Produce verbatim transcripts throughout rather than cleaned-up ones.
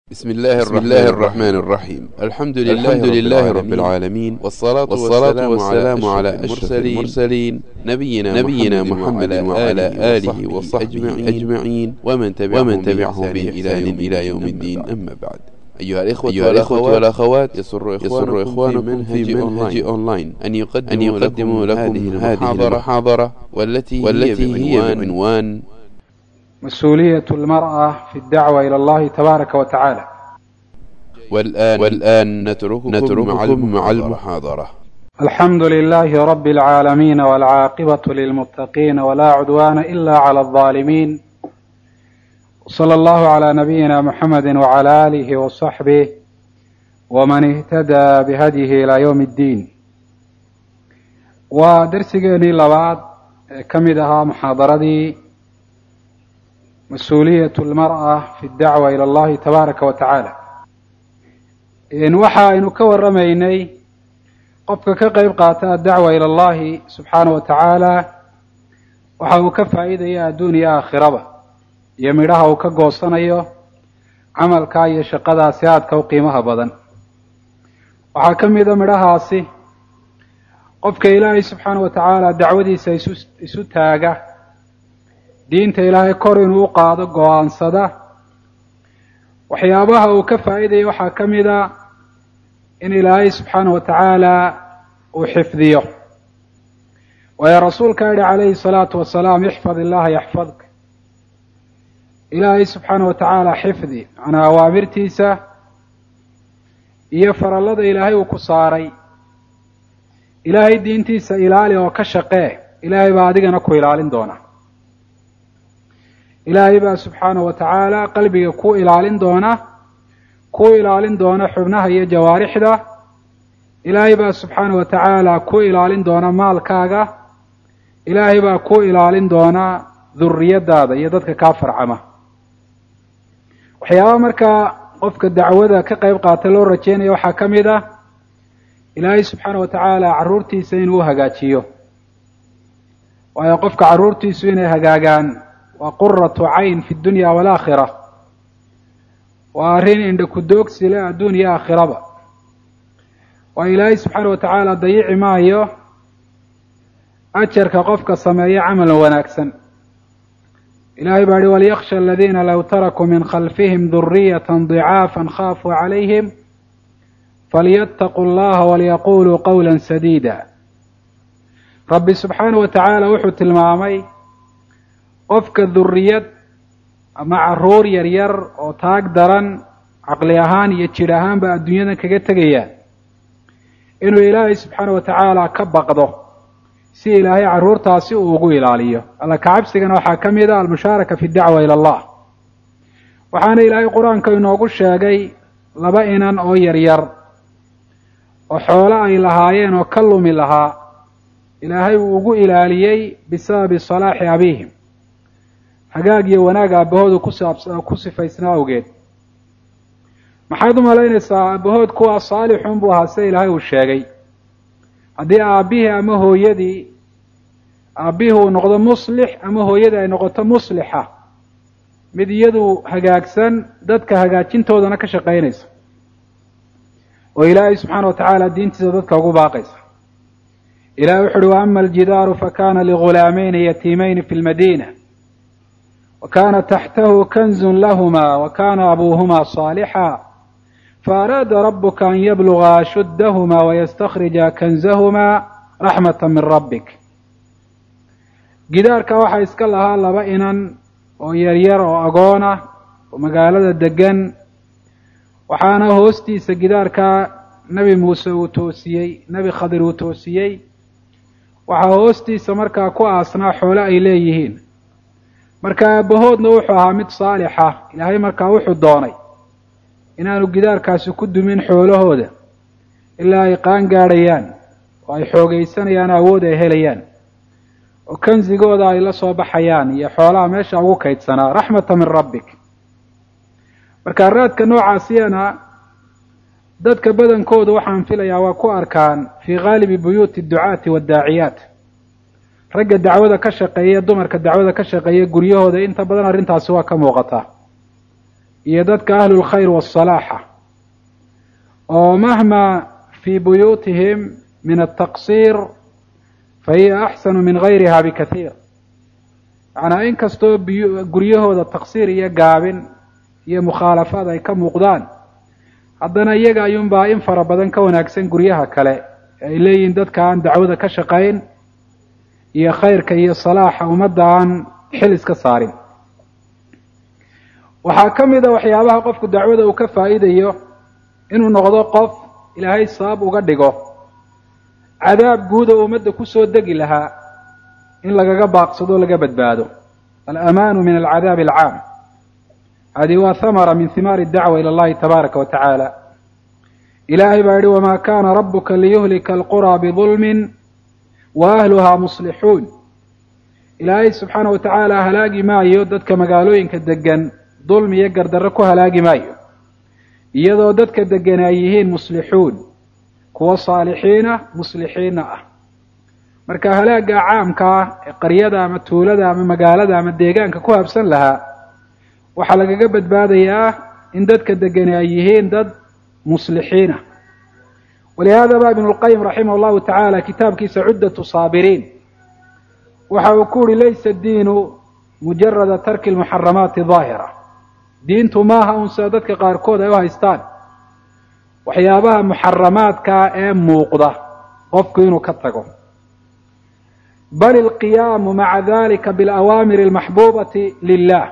بسم الله, بسم الله الرحمن الرحيم. الحمد لله, الحمد لله رب العالمين، والصلاة, والصلاة والسلام على أشرف المرسلين نبينا, نبينا محمد وعلى آله وصحبه أجمعين ومن تبعهم بإحسان إلى يوم الدين. أما بعد، أيها الإخوة, أيها الإخوة والأخوات، يسر إخوانكم, إخوانكم في منهج, منهج أونلاين أن يقدموا, أن يقدموا لكم, لكم هذه المحاضرة والتي, والتي هي بعنوان مسؤولية المرأة في الدعوة إلى الله تبارك وتعالى. والآن, والآن نترككم, نترككم مع المحاضرة. الحمد لله رب العالمين، والعاقبة للمتقين، ولا عدوان إلا على الظالمين، صلى الله على نبينا محمد وعلى آله وصحبه ومن اهتدى بهديه إلى يوم الدين. ودرسيني لبعض كمدها محاضرتي مسؤولية المرأة في الدعوة إلى الله تبارك وتعالى. إن وحا إنو كورميني قفك كقيب قاتا الدعوة إلى الله سبحانه وتعالى وحا وكفا إذا يا دنيا آخرة يميرها وكقوصنا إيو عمل كاية شقدا سياد كوقيمها بدن وحا كم إذا ميرها سي قفك إلهي سبحانه وتعالى دعوتي سيسو تاقه diinta ilaahay kor inuu qaado go'aansada. waxyaabaha uu ka faa'iidayo waxaa ka mid a in ilaahay subxaanahu wa tacaala uu xifdiyo, waayo rasuulka yidhi calayhi salaatu wasalaam ixfad illaha yaxfadka. ilaahay subxaanahu wa tacaala xifdi, macnaa awaamirtiisa iyo farallada ilaahay uu ku saaray. ilaahay diintiisa ilaali oo ka shaqee, ilaahay baa adigana ku ilaalin doona. ilaahay baa subxaanahu wa tacaala qalbiga ku ilaalin doona, ku ilaalin doona xubnaha iyo jawaarixda. ilaahay baa subxaanahu wa tacaala ku ilaalin doona maalkaaga. ilaahay baa ku ilaalin doona durriyadaada iyo dadka kaa farcama. waxyaabaha markaa qofka dacwada ka qayb qaata loo rajeynaya waxaa ka mid ah ilaahay subxaanahu wa tacaala carruurtiisa inuu hagaajiyo, waayo qofka carruurtiisu inay hagaagaan waa quratu cayn fi dunya walaakhira. waa arrin indha ku doogsi leh adduun iyo aakhiraba. waa ilaahay subxaana wa tacaala dayici maayo ajarka qofka sameeya camalan wanaagsan. ilaahay baa yihi walyakhsha aladiina low tarakuu min khalfihim duriyatan dicaafan khaafuu calayhim falyattaquu allaha walyaquluu qawla sadiida. rabbi subxaana wa tacaala wuxuu tilmaamay qofka duriyad ama carruur yar yar oo taag daran caqli ahaan iyo jidh ahaanba adduunyadan kaga tegaya, inuu ilaahay subxaana wa tacaala ka baqdo si ilaahay carruurtaasi uu ugu ilaaliyo. alla kacabsigana waxaa ka mid ah almushaaraka fi dacwa ila allah. waxaana ilaahay qur-aanka inoogu sheegay laba inan oo yar yar oo xoolo ay lahaayeen oo ka lumi lahaa, ilaahay uu ugu ilaaliyey bisababi salaaxi abiihim, hagaag iyo wanaag aabahoodu ku sifaysnaa awgeed. maxaad u malaynaysaa aabahood kuwaa saalixun buu ahaa sida ilaahay uu sheegay. haddii aabbihii ama hooyadii aabbihii uu noqdo muslix ama hooyadii ay noqoto muslixa, mid iyadu hagaagsan dadka hagaajintoodana ka shaqaynaysa oo ilaahay subxaana wa tacaala diintiisa dadka ugu baaqaysa. ilahay wuxu uhi wa ama aljidaaru fakana ligulaamayni yatiimayni fi lmadiina وكان تحته كنز لهما وكان أبوهما صالحا فأراد ربك أن يبلغا أشدهما ويستخرجا كنزهما رحمة من ربك. gidaarka waxaa iska lahaa laba inan oo yaryar oo agoona oo magaalada degan, waxaana hoostiisa gidaarka nebi muuse uu toosiyey, nebi khadir uu toosiyey. waxaa hoostiisa markaa ku aasnaa xoolo ay leeyihiin. marka aabahoodna wuxuu ahaa mid saalixa. ilaahay markaa wuxuu doonay inaanu gidaarkaasi ku dumin xoolahooda ilaa ay qaan gaadhayaan oo ay xoogaysanayaan, awood ay helayaan oo kansigooda ay la soo baxayaan iyo xoolaha meesha ugu kaydsanaa, raxmata min rabbik. marka raadka noocaasiyana dadka badankooda waxaan filayaa waa ku arkaan fii ghaalibi buyuuti adducaati waddaaciyaat. ragga dacwada ka shaqeeya, dumarka dacwada ka shaqeeya guryahooda inta badan arrintaasi waa ka muuqataa. iyo dadka ahlu lkhayr wasalaaxa oo mahma fii buyuutihim min altaqsiir fahiya axsanu min gayriha bikathiir. macnaa in kastoo guryahooda taqsiir iyo gaabin iyo mukhaalafaad ay ka muuqdaan, haddana iyaga ayuunbaa in fara badan ka wanaagsan guryaha kale ay leeyihiin dadka aan dacwada ka shaqayn iyo khayrka iyo salaaxa ummadda aan xil iska saarin. waxaa ka mid a waxyaabaha qofku dacwada uu ka faa'iidayo inuu noqdo qof ilaahay sabab uga dhigo cadaab guud oo ummadda kusoo degi lahaa in lagaga baaqsado o laga badbaado. alamaanu min alcadaabi alcaam. hadihi waa hamara min himaari dacwa ila allahi tabaaraka wa tacaala. ilaahay baa yihi wamaa kaana rabuka liyuhlika alquraa bidulmin wa ahluhaa muslixuun. ilaahay subxaana wa tacaala halaagi maayo dadka magaalooyinka degan dulmi iyo gardarro ku halaagi maayo, iyadoo dadka degan ay yihiin muslixuun, kuwa saalixiina muslixiina ah. marka halaagga caamka ah ee qaryada ama tuulada ama magaalada ama deegaanka ku habsan lahaa waxaa lagaga badbaadayaa in dadka degani ay yihiin dad muslixiina. walihaada ba ibnu lqayim raximah llahu tacaala kitaabkiisa cuddatu saabiriin waxa uu ku uhi laysa diinu mujarada tarki lmuxaramaati daahira. diintu maaha un sida dadka qaarkood ay u haystaan waxyaabaha muxaramaadkaa ee muuqda qofku inuu ka tago, bal alqiyaamu maca dalika bilawaamiri almaxbuubati lilah.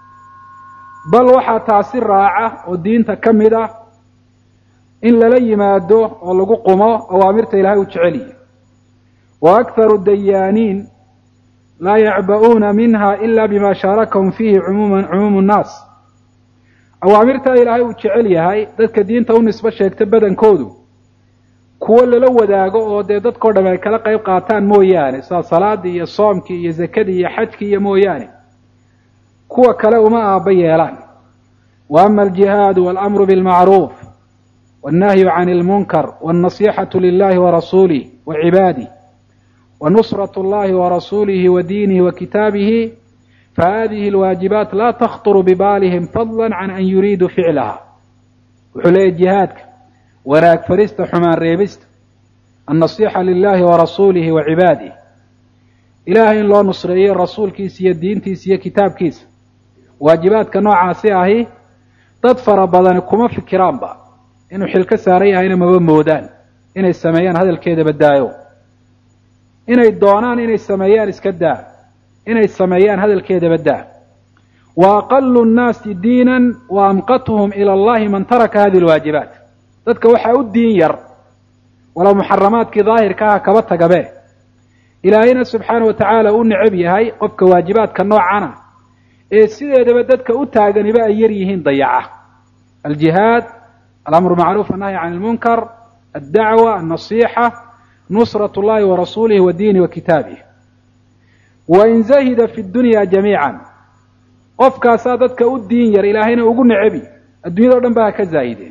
bal waxaa taasi raaca oo diinta ka mid ah in lala yimaado oo lagu qumo awaamirta ilaahay u jecel yihi. wa akharu dayaaniin laa yacba'uuna minha ila bima shaarakahum fiihi cumuuma cumuumu nnaas. awaamirtaa ilaahay uu jecel yahay dadka diinta u nisbo sheegta badankoodu kuwo lala wadaago oo dee dadkao dham ay kala qayb qaataan mooyaane, sida salaadii iyo soomkii iyo zakadii iyo xajkii iyo mooyaane, kuwa kale uma aaba yeelaan. wa ama aljihaadu waalamru bilmacruuf wannahyu can ilmunkar wannasixatu lilahi warasuulih wa cibaadih wa nusratu llahi warasuulihi wa diinihi wa kitaabihi fahadihi alwaajibaat laa takhturu bibaalihim fadla can an yuriiduu ficlaha. wuxuu leeyahy jihaadka, wanaag farista, xumaan reebista, annasixa lilahi warasuulihi wa cibaadih, ilaahay in loo nusreeyo rasuulkiisa iyo diintiisa iyo kitaabkiisa. waajibaadka noocaasi ahi dad fara badani kuma fikiraanba inuu xil ka saaran yahayna maba moodaan inay sameeyaan hadalkeeda badaayo, inay doonaan inay sameeyaan iska daa, inay sameeyaan hadalkeeda badaa. wa aqalu nnaasi diinan wa amqatuhum ila allahi man taraka hadihi alwaajibaat. dadka waxaa u diin yar walow muxaramaadkii daahirkaaha kaba tagabe, ilaahayna subxaana wa tacaala u necab yahay qofka waajibaadka noocana ee sideedaba dadka u taaganiba ay yar yihiin dayaca. aljihaad, alamru macruuf annahyi can ilmunkar, addacwa, annasixa, nusrat llahi warasuulihi wa diinihi wa kitaabih. wain zahida fi dunya jamiican. qofkaasaa dadka u diin yar ilaahayna ugu necabi, adduunyada o dhan ba ha ka zaahide.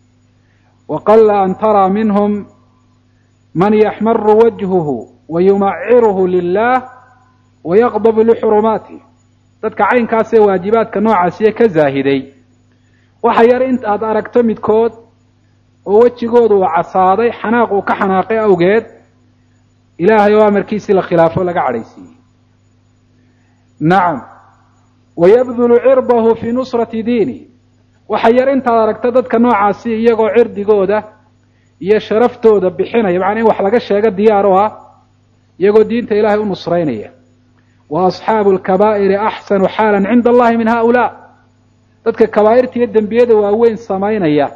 waqala an taraa minhum man yaxmaru wajhuhu wayumaciruhu lilah wayaqdabu lixurumaatih. dadka caynkaasee waajibaadka noocaasiye ka zaahiday waxa yar inta aad aragto midkood oo wejigoodu uu casaaday xanaaq uu ka xanaaqay awgeed ilaahay oo amarkiisii la khilaafo laga cadhaysiiyey. nacam, wayabdulu cirdahu fii nusrati diini. waxa yar intaad aragto dadka noocaasi iyagoo cirdigooda iyo sharaftooda bixinaya, macnaa in wax laga sheego diyaar u ah, iyagoo diinta ilaahay u nusraynaya. wa asxaabu alkabaa'iri axsanu xaalan cinda allahi min haaulaa. dadka kabaa'irta iyo dembiyada waaweyn samaynaya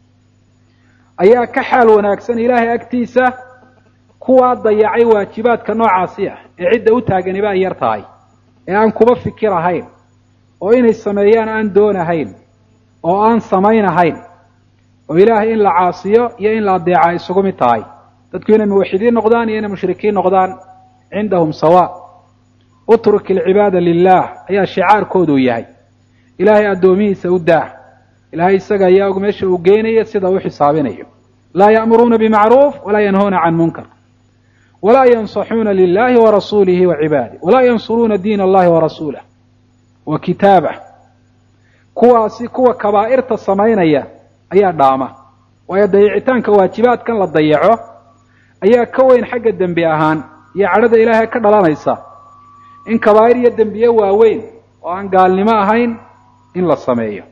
ayaa ka xaal wanaagsan ilaahay agtiisa kuwaa dayacay waajibaadka noocaasi ah ee cidda u taaganiba ay yar tahay, ee aan kuba fikir ahayn, oo inay sameeyaan aan doonahayn, oo aan samaynahayn, oo ilaahay in la caasiyo iyo in la adeeca isugu mid tahay. dadku inay muwaxidiin noqdaan iyo inay mushrikiin noqdaan cindahum sawa. utruk alcibaada lilah ayaa shicaarkoodu yahay. ilaahay addoomihiisa u daah, ilaahay isaga ayaa og meesha uu geynaya sida u xisaabinayo. laa ya'muruuna bimacruuf walaa yanhuuna can munkar walaa yansaxuuna lilahi warasuulihi wa cibaadih walaa yansuruuna diin allahi warasuulah wa kitaabah. kuwaasi kuwa kabaa'irta samaynaya ayaa dhaama waayo dayicitaanka waajibaadkan la dayaco ayaa ka weyn xagga dembi ahaan iyo cadhada ilaahay ka dhalanaysa in kabaa'ir iyo dembiye waaweyn oo aan gaalnimo ahayn in la sameeyo.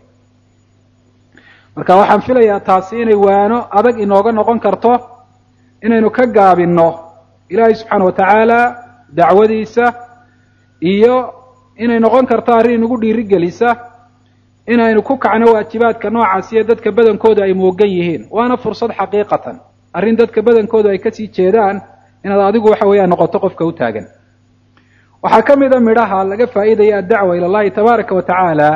marka waxaan filayaa taasi inay waano adag inooga noqon karto inaynu ka gaabinno ilaahay subxaana wa tacaala dacwadiisa iyo inay noqon karto arrin inagu dhiirigelisa inaynu ku kacno waajibaadka noocaas iyo dadka badankooda ay moogan yihiin waana fursad xaqiiqatan arrin dadka badankooda ay kasii jeedaan inaad adigu waxa weeyaan noqoto qofka u taagan. waxaa ka mid a midhaha laga faa'iidaya addacwa ila allahi tabaaraka wa tacaala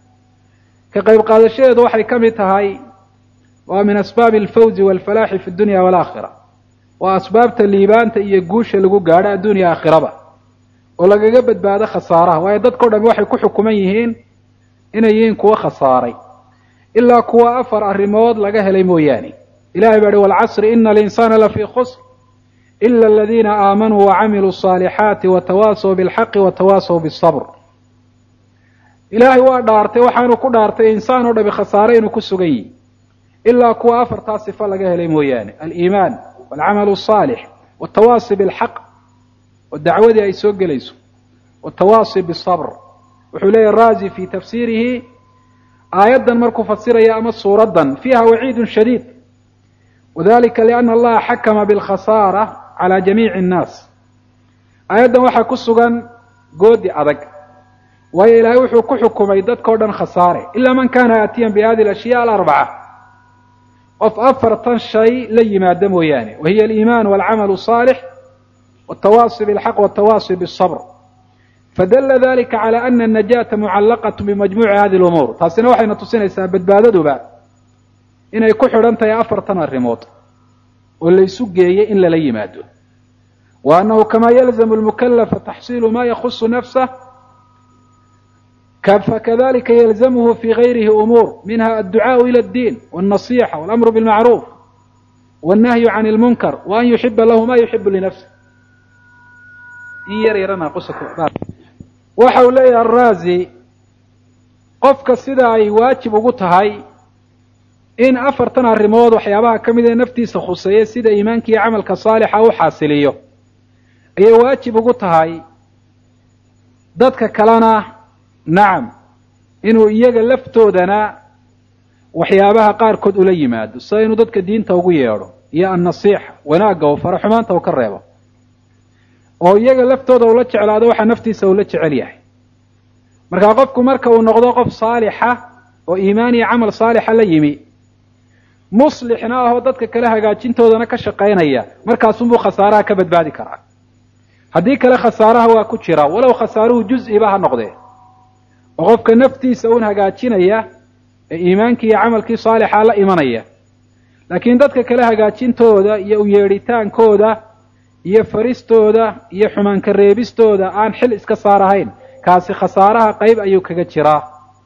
ka qayb qaadashadeedu waxay ka mid tahay waa min asbaabi alfawzi waalfalaaxi fi dunya waalaakhira waa asbaabta liibaanta iyo guusha lagu gaadho adduunya aakhiraba oo lagaga badbaado khasaaraha waayo dadkao dhami waxay ku xukuman yihiin inay yihiin kuwa khasaaray ilaa kuwa afar arrimood laga helay mooyaane. ilahay baa hi waalcasri ina alinsaana lafii khusr ila aladiina aamanuu wacamiluu asaalixaati watawaasaw bilxaqi watawaasaw bisabr. ilaahay waa dhaartay waxaanu ku dhaartay insaan oo dhami khasaare inuu ku sugan yihi ilaa kuwa afartaa sifa laga helay mooyaane aliimaan waalcamalu asaalix watawaasi bilxaq oo dacwadii ay soo gelayso watawaasi bisabr. wuxuu leeyahy raazi fi tafsiirihi aayaddan markuu fasiraya ama suuraddan fiiha waciidun shadiid wadalika liana allaha xakama bilkhasaara cala jamiici annaas. aayaddan waxaa ku sugan goodi adag waayo ilaahay wuxuu ku xukumay dadkao dhan khasaare ilaa man kana aatiyan bihadihi alashyaa alarbaca qof afartan shay la yimaada mooyaane wahiya aliimaan waalcamalu asaalix watawaasi bilxaq watawaasi bisabr. fadalla dalika cala ana annajaata mucallaqatu bimajmuuci hadihi lumuur. taasina waxayna tusinaysaa badbaadaduba inay ku xidhan tahay afartan arrimood oo laysu geeyey in lala yimaado wa annahu kamaa yalzamu lmukalafa taxsiilu ma yakhusu nafsah fakadalika yalzamuhu fi gayrihi umuur minha adducaau ila addiin walnasixa walamru bilmacruuf wannahyu can ilmunkar wa an yuxiba lahu ma yuxibu linafsih. in yar yarana waxa uu leeyahay araazi qofka sida ay waajib ugu tahay in afartan arrimood waxyaabaha ka mid ee naftiisa khuseeya sida iimaanka iyo camalka saalixa u xaasiliyo ayay waajib ugu tahay dadka kalena nacam inuu iyaga laftoodana waxyaabaha qaarkood ula yimaado sida inuu dadka diinta ugu yeedho iyo annasiixa wanaagga oo faro xumaanta uu ka reebo oo iyaga laftooda ula jeclaado waxaa naftiisa ula jecel yahay. markaa qofku marka uu noqdo qof saalixa oo iimaan iyo camal saalixa la yimi muslixna ahoo dadka kale hagaajintoodana ka shaqaynaya markaasunbuu khasaaraha ka badbaadi karaa. haddii kale khasaaraha waa ku jira walow khasaaruhu juz-iba ha noqdee oo qofka naftiisa uun hagaajinaya ee iimaankii iyo camalkii saalixa la imanaya laakiin dadka kale hagaajintooda iyo u yeedhitaankooda iyo faristooda iyo xumaanka reebistooda aan xil iska saarahayn kaasi khasaaraha qayb ayuu kaga jiraa.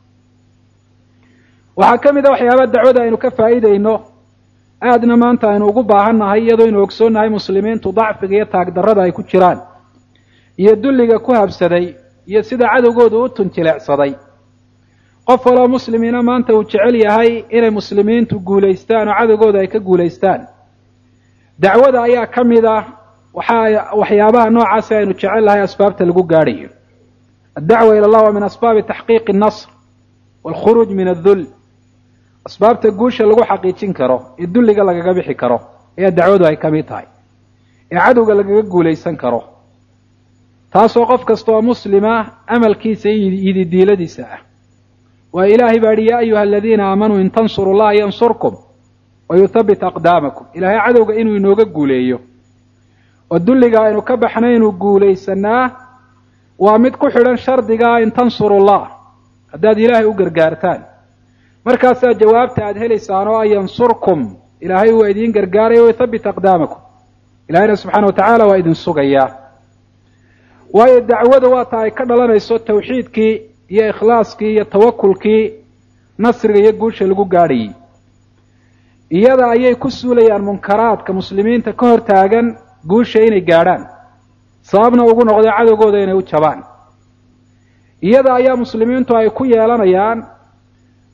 waxaa ka mid a waxyaaba dacwada aynu ka faa'iidayno aadna maanta aynu ugu baahannahay iyadoo aynu ogsoonnahay muslimiintu dacfiga iyo taagdarrada ay ku jiraan iyo dulliga ku habsaday iyo sida cadowgoodu u tunjileecsaday. qof waloo muslimiina maanta uu jecel yahay inay muslimiintu guulaystaan oo cadowgooda ay ka guulaystaan. dacwada ayaa ka mid ah waxaa waxyaabaha noocaasi aynu jecel lahay asbaabta lagu gaadhayo. addacwa ila allah waa min asbaabi taxqiiqi annasr waalkhuruuj min addull. asbaabta guusha lagu xaqiijin karo ee dulliga lagaga bixi karo ayaa dacwadu ay ka mid tahay ee cadowga lagaga guulaysan karo taasoo qof kasta oo muslima amalkiisa iyo yididiiladiisa ah. waa ilaahay baa yihi yaa ayuha aladiina aamanuu in tansuru llaha yansurkum wayuthabbit aqdaamakum. ilaahay cadowga inuu inooga guuleeyo oo dulliga aynu ka baxnay inuu guulaysanaa waa mid ku xidhan shardigaa in tansuru llah haddaad ilaahay u gargaartaan markaasaa jawaabta aad helaysaan oo a yansurkum ilaahay waa idiin gargaaraya wayuthabbit aqdaamakum. ilaahayna subxaana wa tacaala waa idin sugayaa waayo dacwada waa ta ay ka dhalanayso tawxiidkii iyo ikhlaaskii iyo tawakulkii nasriga iyo guusha lagu gaadhayay. iyada ayay ku suulayaan munkaraadka muslimiinta ka hor taagan guusha inay gaadhaan sababna ugu noqday cadowgooda inay u jabaan. iyada ayaa muslimiintu ay ku yeelanayaan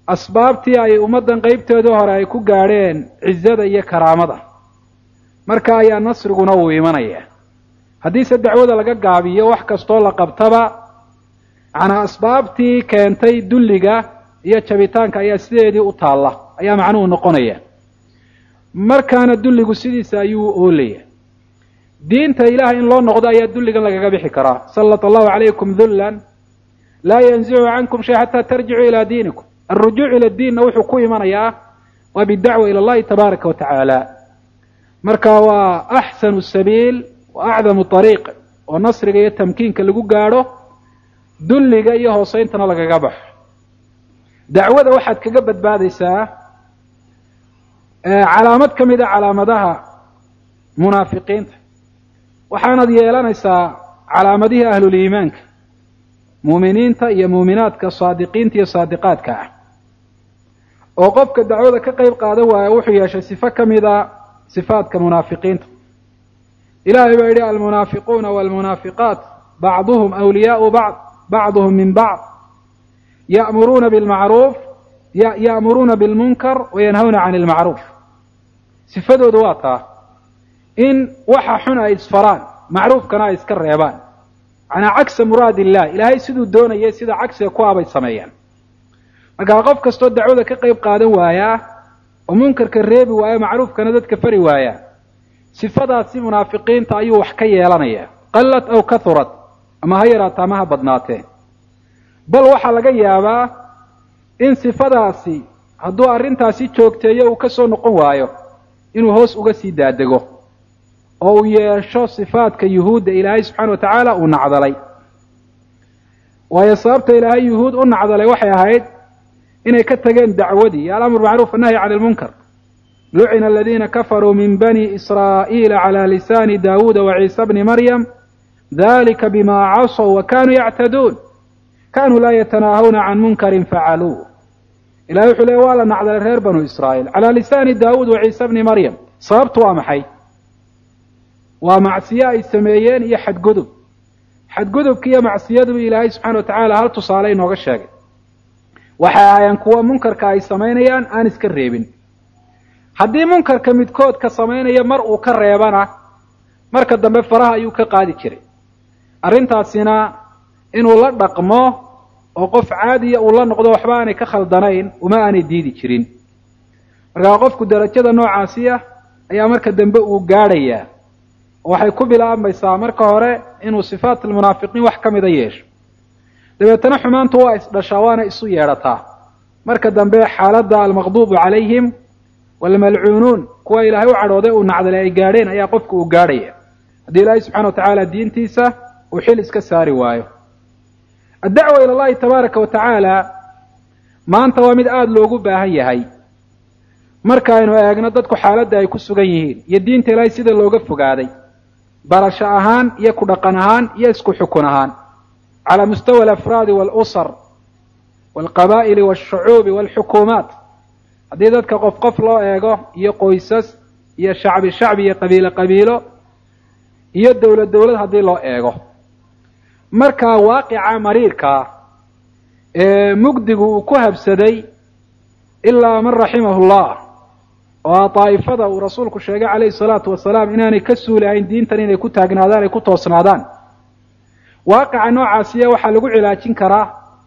asbaabtii ay ummaddan qaybteedii hore ay ku gaadheen cizada iyo karaamada marka ayaa nasriguna uu imanaya haddiise dacwada laga gaabiyo wax kastoo la qabtaba macnaa asbaabtii keentay dulliga iyo jabitaanka ayaa sideedii u taalla ayaa macnuhu noqonaya markaana dulligu sidiisa ayuu oolaya diinta ilaahay in loo noqdo ayaa dulligan lagaga bixi karaa sallata allahu calaykum dullan laa yanzicu cankum shay xataa tarjicuu ilaa diinikum alrujuuc ila diinna wuxuu ku imanayaa waa bidacwa ila allahi tabaaraka wa tacaala marka waa axsanu sabiil wa acdamu ariiq oo nasriga iyo tamkiinka lagu gaadho dulliga iyo hoosayntana lagaga baxo dacwada waxaad kaga badbaadaysaa calaamad ka mid a calaamadaha munaafiqiinta waxaanad yeelanaysaa calaamadihii ahluliimaanka muuminiinta iyo muuminaadka saadiqiinta iyo saadiqaadka ah oo qofka dacwada ka qayb qaadan waaya wuxuu yeeshay sifo ka mid a sifaadka munaafiqiinta ilaahay baa yidhi almunaafiquuna waalmunaafiqaat bacduhum awliyaau bacd bacduhum min bacd ya'muruuna bilmacruuf ya'muruuna bilmunkar wayanhawna cani ilmacruuf sifadoodu waa taa in waxa xun ay isfaraan macruufkana ay iska reebaan macnaa cagsa muraad illah ilaahay siduu doonayay sida cagsiga ku abay sameeyaan markaa qof kastoo dacwada ka qayb qaadan waayaa oo munkarka reebi waaya macruufkana dadka fari waaya sifadaasi munaafiqiinta ayuu wax ka yeelanaya qallat aw kahurat ama ha yaraataa ama ha badnaatee bal waxaa laga yaabaa in sifadaasi hadduu arrintaasi joogteeyo uu ka soo noqon waayo inuu hoos uga sii daadego oo uu yeesho sifaadka yuhuudda ilaahay subxaana wa tacaala uu nacdalay waayo sababta ilaahay yuhuud u nacdalay waxay ahayd inay ka tageen dacwadii iyo alamru macruuf annahyi cani ilmunkar lucina aladiina kafaruu min bani israa'iila calaa lisaani daawuuda wa ciisa bni maryam dalika bima casow wa kanuu yactaduun kanuu laa yatanaahawna can munkarin facaluuh ilahay wuxuu leey waa la nacdalay reer banu israa'iil calaa lisaani daawuud wa ciisa bni maryam sababtu waa maxay waa macsiyo ay sameeyeen iyo xadgudub xadgudubka iyo macsiyaduba ilaahay subxana wa tacaala hal tusaale inooga sheegay waxay ahaayeen kuwa munkarka ay samaynayaan aan iska reebin haddii munkarka midkood ka samaynaya mar uu ka reebana marka dambe faraha ayuu ka qaadi jiray arrintaasina inuu la dhaqmo oo qof caadiya uu la noqdo waxba aanay ka khaldanayn uma aanay diidi jirin markaa qofku darajada noocaasiya ayaa marka dambe uu gaadhayaa waxay ku bilaabmaysaa marka hore inuu sifaat almunaafiqiin wax ka mida yeesho dabeetana xumaantu waa isdhashaa waana isu yeedhataa marka dambe xaaladda almaqduubu calayhim waalmalcuunuun kuwa ilaahay u cadhooday uu nacdalay ay gaadheen ayaa qofka uu gaadhaya haddii ilaahay subxana wa tacaala diintiisa uu xil iska saari waayo addacwa ila allahi tabaaraka wa tacaala maanta waa mid aada loogu baahan yahay markaaynu eegno dadku xaaladda ay ku sugan yihiin iyo diinta ilaahay sida looga fogaaday barasho ahaan iyo ku dhaqan ahaan iyo isku xukun ahaan calaa mustawa alafraadi waalusar waalqabaa'ili waashucuubi waalxukuumaat haddii dadka qof qof loo eego iyo qoysas iyo shacbi shacbi iyo qabiilo qabiilo iyo dowlad dowlad haddii loo eego markaa waaqica mariirkaa ee mugdigu uu ku habsaday ilaa man raximahu llah oo daa'ifada uu rasuulku sheegay calayhi salaatu wasalaam inaanay ka suulahayn diintan inay ku taagnaadaan ay ku toosnaadaan waaqica noocaasiya waxaa lagu cilaajin karaa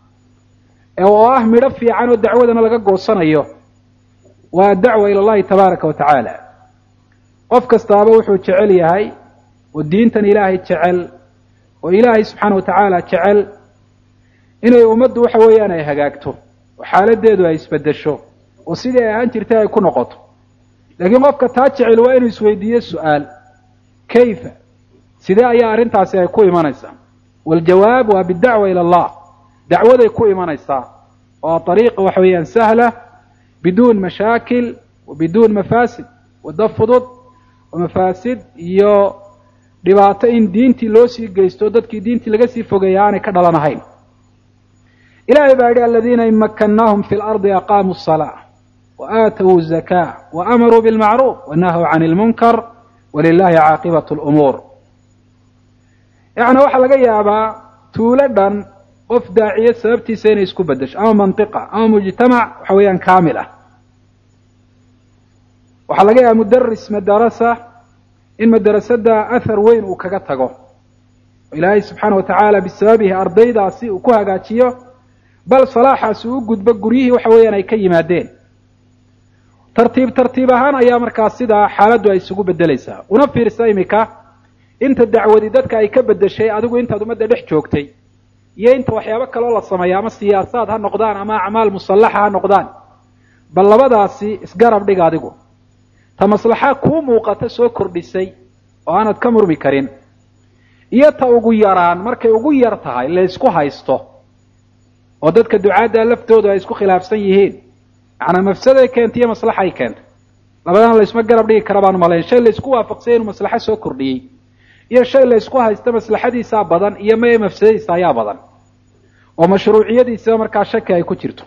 oo ah midho fiican oo dacwadana laga goosanayo waa dacwa ila allahi tabaaraka wa tacaala qof kastaaba wuxuu jecel yahay oo diintan ilaahay jecel oo ilaahay subxaana wa tacaala jecel inay ummaddu waxa weeyaan ay hagaagto oo xaaladdeedu ay isbeddesho oo sidii ay ahaan jirtay ay ku noqoto laakiin qofka taa jecel waa inuu isweydiiyo su'aal kayfa sidee ayaa arrintaasi ay ku imanaysaa waaljawaab waa bidacwa ila allah dacwaday ku imanaysaa oo ariiqa waxa weeyaan sahla biduun mashaakil wa biduun mafaasid waddo fudud oo mafaasid iyo dhibaato in diintii loo sii geysto dadkii diintii laga sii fogeeya aanay ka dhalanahayn ilahay baa yidhi aladiina in makkannaahum fi lardi aqaamuu asalaa wa aatow zakaa wa amaruu bilmacruuf wanahuu can ilmunkar walilahi caaqibatu lumuur yacni waxaa laga yaabaa tuulo dhan qof daaciye sababtiisa inay isku bedesho ama mantiqa ama mujtamac waxa weeyaan kaamil ah. waxaa laga yaaba mudaris madarasa in madarasada athar weyn uu kaga tago ilaahay subxaana wa tacaala bisababihi ardaydaasi uu ku hagaajiyo bal salaaxaasi u gudbo guryihii waxa weeyaan ay ka yimaadeen. tartiib tartiib ahaan ayaa markaas sidaa xaaladdu ay isugu bedelaysaa. una fiirsa imika inta dacwadi dadka ay ka bedeshay adigu intaad ummadda dhex joogtay iyo inta waxyaabo kaloo la sameeya ama siyaasaad ha noqdaan ama acmaal musallaxa ha noqdaan, bal labadaasi isgarab dhig adigu. ta maslaxa kuu muuqata soo kordhisay oo aanad ka murmi karin, iyo ta ugu yaraan markay ugu yar tahay la isku haysto oo dadka ducaadda laftoodu ay isku khilaafsan yihiin, macnaa mafsaday keenta iyo maslaxa ay keento, labadana la isma garab dhigi kara baan umalayn. shay la isku waafaqsay inuu maslaxo soo kordhiyey iyo shay la isku haysto maslaxadiisaa badan iyo mae mafsadadiisa ayaa badan oo mashruuciyadiisaba markaa shaki ay ku jirto.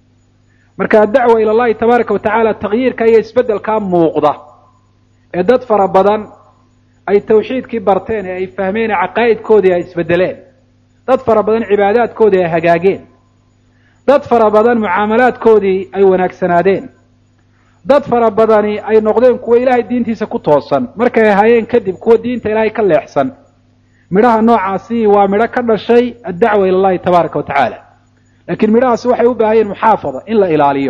marka dacwa ila allahi tabaaraka wa tacaala tagyiirka iyo isbeddelkaa muuqda ee dad fara badan ay tawxiidkii barteen ee ay fahmeen ee caqaa'idkoodii ay isbeddeleen, dad fara badan cibaadaadkoodii ay hagaageen, dad fara badan mucaamalaadkoodii ay wanaagsanaadeen, dad fara badani ay noqdeen kuwa ilaahay diintiisa ku toosan markay ahaayeen kadib kuwa diinta ilaahay ka leexsan. midhaha noocaasi waa midho ka dhashay addacwa ila allahi tabaaraka wa tacaala, laakiin midhahaasi waxay u baahan yihin muxaafada, in la ilaaliyo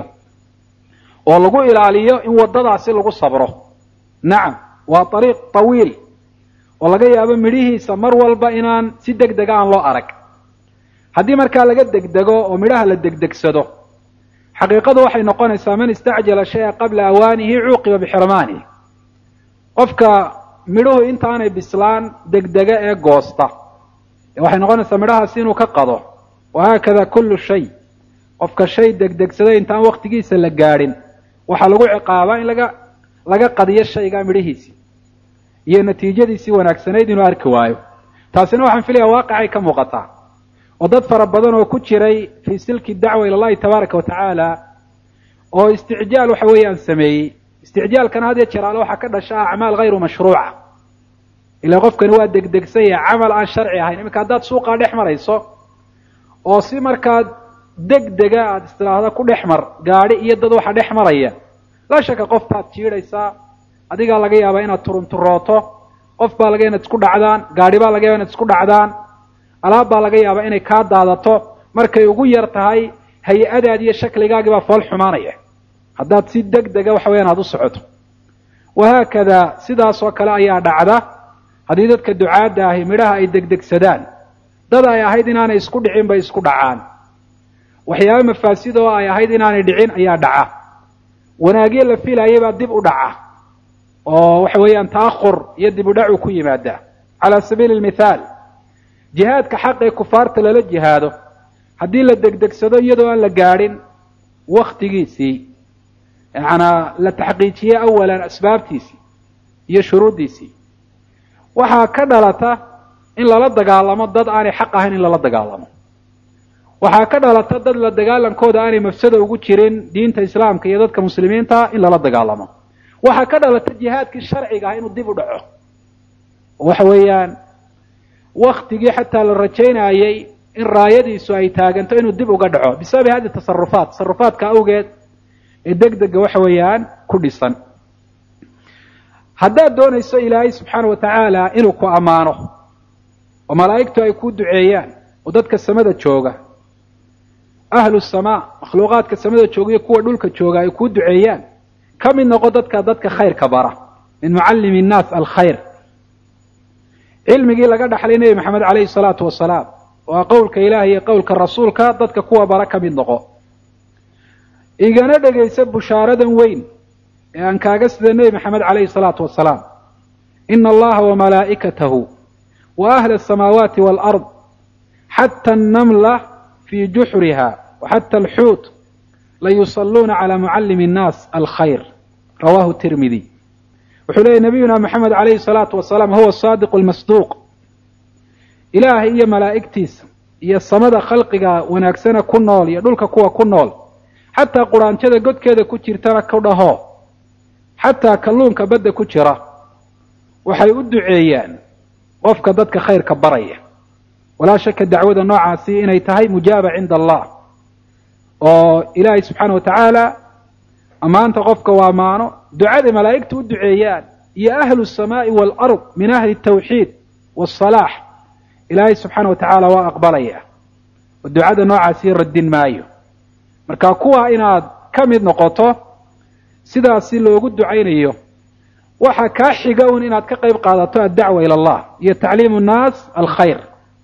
oo lagu ilaaliyo in waddadaasi lagu sabro. nacam, waa ariiq tawiil oo laga yaabo midhihiisa mar walba inaan si deg dega aan loo arag. haddii markaa laga degdego oo midhaha la degdegsado, xaqiiqadu waxay noqonaysaa man istacjala shaya qabla awaanihi cuuqiba bixirmaanihi. qofka midhuhu intaanay bislaan degdega ee goosta waxay noqonaysaa midhahaasi inuu ka qado. wahaakada kullu shay, qofka shay degdegsaday intaan waktigiisa la gaadhin waxaa lagu ciqaabaa in laga laga qadiyo shaygaa midhihiisii iyo natiijadiisii wanaagsanayd inuu arki waayo. taasina waxaan filayaa waaqicay ka muuqataa oo dad fara badan oo ku jiray fii silki dacwa ila allahi tabaaraka wa tacaala oo isticjaal waxa weeyaan sameeyey. isticjaalkana had iyo jeer ale waxaa ka dhasha acmaal hayru mashruuca. ilaa qofkani waa degdegsan yahay camal aan sharci ahayn. iminka haddaad suuqaa dhex marayso oo si markaad degdega aad istiraahda ku dhex mar gaadhi iyo dad waxa dhex maraya, laa shaka qoftaad jiidhaysaa, adigaa laga yaabaa inaad turunturooto, qof baa laga inaad isku dhacdaan, gaadhi baa laga yaaba inaad isku dhacdaan, alaab baa laga yaabaa inay kaa daadato. markay ugu yar tahay hay-adaad iyo shakligaagii baa fool xumaanaya haddaad si degdega waxa weeyaan aad u socoto. wahaakada sidaas oo kale ayaa dhacda haddii dadka ducaadda ahi midhaha ay degdegsadaan. dad ay ahayd inaanay isku dhicin bay isku dhacaan. waxyaaba mafaasid oo ay ahayd inaanay dhicin ayaa dhaca. wanaagyo la filayay baa dib u dhaca oo waxa weeyaan ta'akhur iyo dib u dhacu ku yimaada. calaa sabiili almithaal, jihaadka xaq ee kufaarta lala jihaado haddii la degdegsado iyadoo aan la gaadhin waktigiisii, yacanaa la taxqiijiye awalan asbaabtiisii iyo shuruuddiisii, waxaa ka dhalata in lala dagaalamo dad aanay xaq ahayn in lala dagaalamo. waxaa ka dhalata dad la dagaalankooda aanay mafsada ugu jirin diinta islaamka iyo dadka muslimiinta in lala dagaalamo. waxaa ka dhalata jihaadkii sharciga ah inuu dib u dhaco. waxa weeyaan waktigii xataa la rajaynayay in raayadiisu ay taaganto inuu dib uga dhaco bisababi hadi tasarufaat tasarufaadka awgeed ee degdega waxa weeyaan ku dhisan. haddaad doonayso ilaahay subxaana wa tacaala inuu ku ammaano oo malaa'igtu ay ku duceeyaan oo dadka samada jooga, ahlu samaa makhluuqaadka samada jooga iyo kuwa dhulka jooga ay ku duceeyaan, ka mid noqo dadka dadka khayrka bara, min mucallimi innaas alkhayr. cilmigii laga dhaxlay nebi maxamed calayhi salaatu wasalaam waa qowlka ilaahi iyo qowlka rasuulka, dadka kuwa bara ka mid noqo. igana dhegaysa bushaaradan weyn ee aan kaaga sida nebi maxamed calayhi salaatu wasalaam. ina allaha wamalaa'ikatahu wa ahla asamaawaati waalard xata annamla fii juxriha waxata alxuut layusalluuna calaa mucallimi innaas alkhayr. rawahu tirmidi. wuxuu leeyahy nabiyuna maxamed calayhi salaatu wasalaam huwa saadiqu almasduuq. ilaahay iyo malaa'igtiisa iyo samada khalqiga wanaagsana ku nool iyo dhulka kuwa ku nool, xataa quraanjada godkeeda ku jirtana ku dhaho, xataa kalluunka badda ku jira waxay u duceeyaan qofka dadka khayrka baraya. walaa shaka dacwada noocaasi inay tahay mujaaba cinda allah oo ilaahay subxaana wa tacaala ammaanta qofka waa ammaano ducada malaa'igta u duceeyaan iyo ahlu الsamaa'i wاlard min ahli الtawxiid wالصalaax ilaahay subxaana wa tacaala waa aqbalaya oo ducada noocaasi radin maayo marka kuwa inaad ka mid noqoto sidaasi loogu ducaynayo waxa kaa xiga un inaad ka qayb qaadato addacwa ila allah iyo tacliimu nnaas alkhayr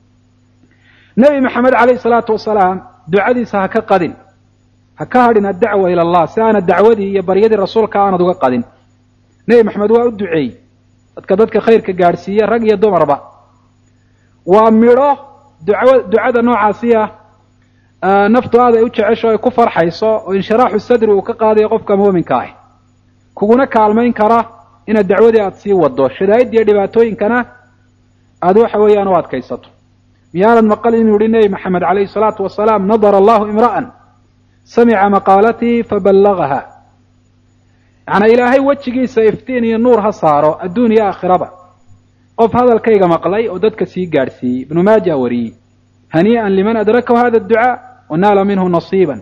nebi maxamed calayhi salaatu wasalaam ducadiisa ha ka qadin ha ka hadhin addacwa ila allah si aana dacwadii iyo baryadii rasuulka aanad uga qadin nebi maxamed waa u duceeyey dadka dadka khayrka gaadhsiiya rag iyo dumarba waa midho duca ducada noocaasi ah naftu aad ay u jecesho ay ku farxayso oo inshiraaxu sadri uu ka qaadayo qofka muuminka ah kuguna kaalmayn kara inaad dacwadii aad sii wado shadaa'id iyo dhibaatooyinkana aad waxa weeyaan u adkaysato miyaanad maqal inuu yihi nebi maxamed calayhi salaatu wasalaam nadara allahu imra'an samica maqaalatii faballagaha yacnaa ilaahay wejigiisa iftiin iyo nuur ha saaro adduun iyo aakhiraba qof hadalkayga maqlay oo dadka sii gaadhsiiyey ibnu maaja wariyey hanii'an liman adrakahu hada adducaa wa naala minhu nasiiban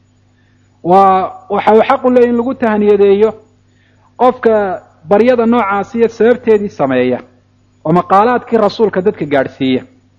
waa waxa uu xaq u leeyahy in lagu tahniyadeeyo qofka baryada noocaasiyo sababteedii sameeya oo maqaalaadkii rasuulka dadka gaadhsiiya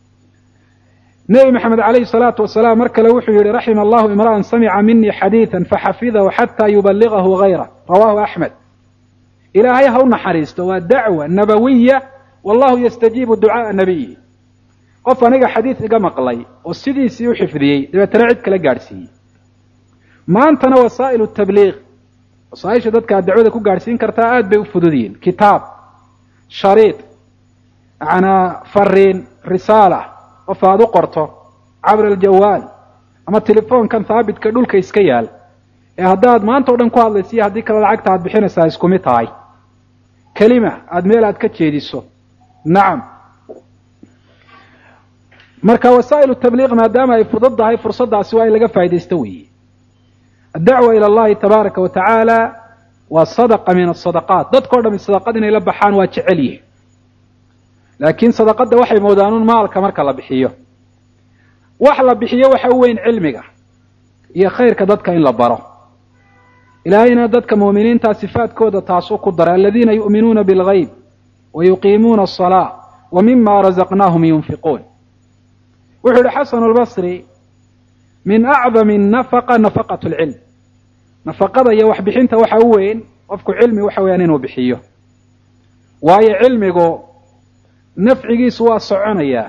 nebi maxamed calayhi salaatu wasalaam mar kale wuxuu yihi raxima allahu imra'an samica minii xadiidan faxafidahu xataa yubaligahu gayra rawahu axmed ilaahay ha u naxariisto waa dacwa nabawiya wallahu yastajiibu ducaaa nabiyi qof aniga xadiid iga maqlay oo sidiisii u xifdiyey dabeetana cid kala gaadhsiiyey maantana wasaa'ilu tabliiq wasaaisha dadka aad dacwada ku gaadhsiin kartaa aad bay u fudud yihiin kitaab shariid macnaa fariin risaala qof aad u qorto cabra aljawaal ama telefoonkan haabitka dhulka iska yaal ee haddaad maanta o dhan ku hadlaysiiyo haddii kale lacagta aad bixinaysaa isku mid tahay kelima aad meel aad ka jeediso nacam marka wasaa'ilu tabliiq maadaama ay fudud tahay fursaddaasi waa in laga faa'idaysto weeye addacwa ila allahi tabaaraka wa tacaala waa sadaqa min asadaqaat dadkao dhami sadaqad inay la baxaan waa jecel yihin laakiin sadaqadda waxay moodaanuun maalka marka la bixiyo wax la bixiyo waxa u weyn cilmiga iyo khayrka dadka in la baro ilaahayna dadka mu'miniinta sifaadkooda taasuu ku daray aladiina yu'minuuna bilghayb wa yuqiimuuna asalaa wa mima razaqnaahum yunfiquun wuxuu yihi xasanu lbasri min acdami nafaqa nafaqatu lcilm nafaqada iyo waxbixinta waxa u weyn qofku cilmi waxa weeyaan inuu bixiyo waayo cilmigu nafcigiisu waa soconayaa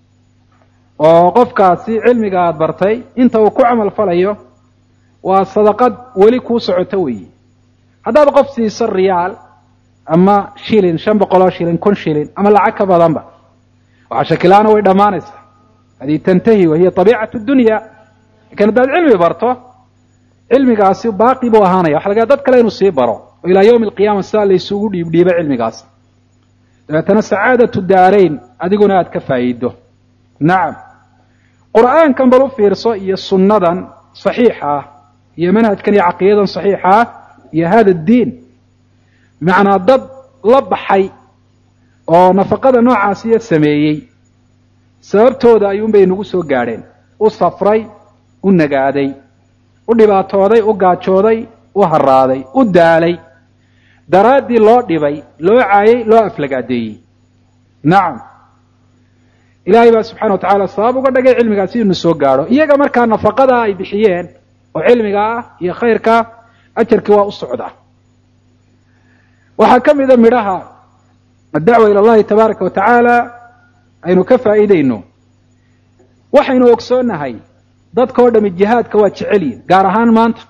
oo qofkaasi cilmiga aada bartay inta uu ku camal falayo waa sadaqad weli kuu socoto weeye haddaad qof siiso riyaal ama shilin shan boqol oo shilin kun shilin ama lacag ka badanba waxaa shakilaana way dhammaanaysaa hadii tantahi wahiya tabiicatu dunya lakin haddaad cilmi barto cilmigaasi baaqi buu ahaanaya waxa laga dad kale inuu sii baro oo ilaa yawmi alqiyaama sidaa la isugu dhiibdhiibo cilmigaasi dabeetana sacaadatu daarayn adiguna aad ka faa'iido nacam qur'aankan bal u fiirso iyo sunnadan saxiixa ah iyo manhajkan iyo caqiidadan saxiixa ah iyo hada addiin macnaa dad la baxay oo nafaqada noocaasiyo sameeyey sababtooda ayuunbay nagu soo gaadheen u safray u nagaaday u dhibaatooday u gaajooday u haraaday u daalay daraaddii loo dhibay loo caayay loo aflagaadeeyey nacam ilaahay baa subxana wa tacaala sabab uga dhagay cilmigaasi inuu soo gaadho iyaga markaa nafaqadaa ay bixiyeen oo cilmiga ah iyo khayrka ajarkii waa u socdaa waxaa ka mida midhaha addacwa ila allahi tabaaraka wa tacaala aynu ka faa'iidayno waxaynu ogsoonnahay dadka oo dhami jihaadka waa jecel yihin gaar ahaan maanta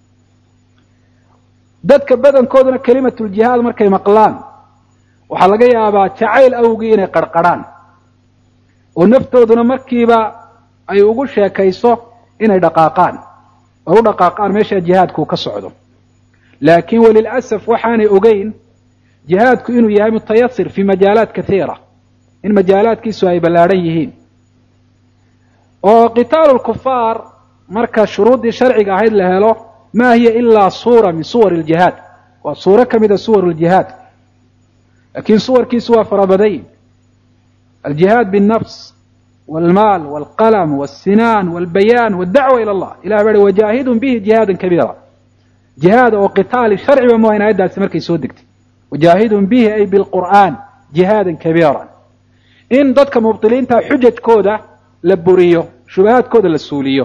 dadka badankooduna kelimatuljihaad markay maqlaan waxaa laga yaabaa jacayl awgii inay qarqarhaan oo naftooduna markiiba ay ugu sheekayso inay dhaqaaqaan oo u dhaqaaqaan meesha jihaadku ka socdo laakiin walilasaf waxaanay ogeyn jihaadku inuu yahay mutayasir fi majaalaat kathiira in majaalaadkiisu ay ballaadhan yihiin oo qitaalu lkufaar marka shuruuddii sharciga ahayd la helo ma hiya ilaa suura min suwar aljihaad waa suuro ka mida suwar ljihaad laakiin suwarkiisu waa farabadayn aljihaad binnafs والمال والقلم والسنان والبيان والدعوة إلى الله إلى بعد وجاهد به جهادا كبيرا جهاد وقتال الشرع وموين عدة سمركي سودكت وجاهد به أي بالقرآن جهادا كبيرا إن ضدك مبطلين تا حجة كودة لبوريو شبهات كودة للسوليو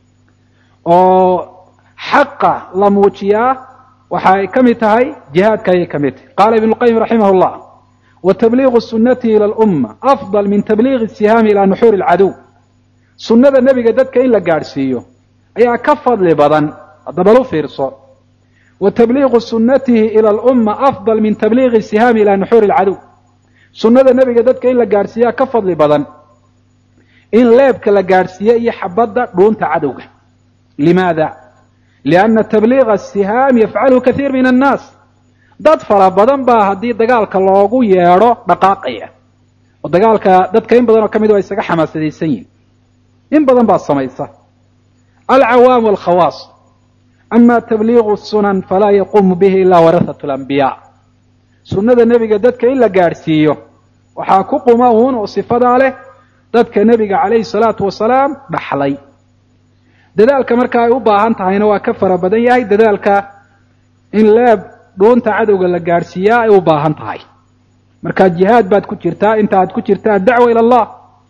وحق لموتيا وحاي كمتهاي جهاد كاي كمت قال ابن القيم رحمه الله وتبليغ السنة إلى الأمة أفضل من تبليغ السهام إلى نحور العدو سنة النبي قدتك إلا قارسيو أي كفض لبضن الضبلو فيرصو وتبليغ سنته إلى الأمة أفضل من تبليغ السهام إلى نحور العدو سنة النبي قدتك إلا قارسيا كفض لبضن إن لابك لقارسيا يحبض دون تعدوك لماذا؟ لأن تبليغ السهام يفعله كثير من الناس dad fara badan baa haddii dagaalka loogu yeedho dhaqaaqaya oo dagaalka dadka in badan oo kamid ah isaga xamaasadaysan yihiin in badan baa samaysa al-awaam wal khawas amma tabliigh as-sunan fala yaqum bihi illa warathatu al-anbiya sunnada nabiga dadka in la gaarsiiyo waxa ku quma uun oo sifada leh dadka nabiga kaleey salaatu wasalaam dhaxlay dadaalka marka ay u baahan tahayna waa ka fara badan yahay dadaalka in leeb doonta cadowga la gaarsiiyaa ay u baahan tahay marka jihaad baad ku jirtaa inta aad ku jirtaa dacwa ila Allah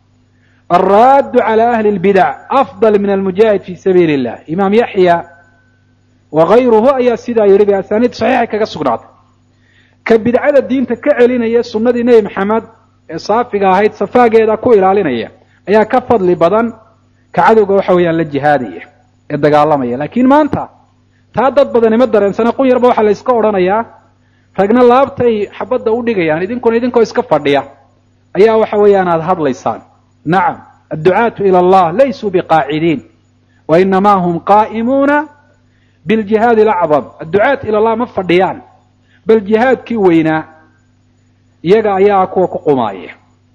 الراد على أهل البدع أفضل من المجاهد في سبيل الله إمام يحيى وغيره أي سيدا يربي أسانيد صحيحة كسقراط كبدعة الدين تكعلين يا سنة نبي محمد صافقة هيد صفاقة إذا كو إلالين يا أي كفض لبضن كعدو قوحويا للجهادية إذا قال الله لكن ما أنت taa dad badan ima dareensana qun yarba waxa la iska oranayaa ragna laabtay xabada u dhigayaan idinkuna idinkoo iska fadhiya ayaa waxa weeyaan aad hadlaysaan nacam addu'aatu ila Allah laysu biqaacidin wa inma hum qaa'imuna bil jihad al-a'zam addu'aat ila Allah ma fadhiyaan bal jihadkii weynaa iyaga ayaa kuwa ku qumaaya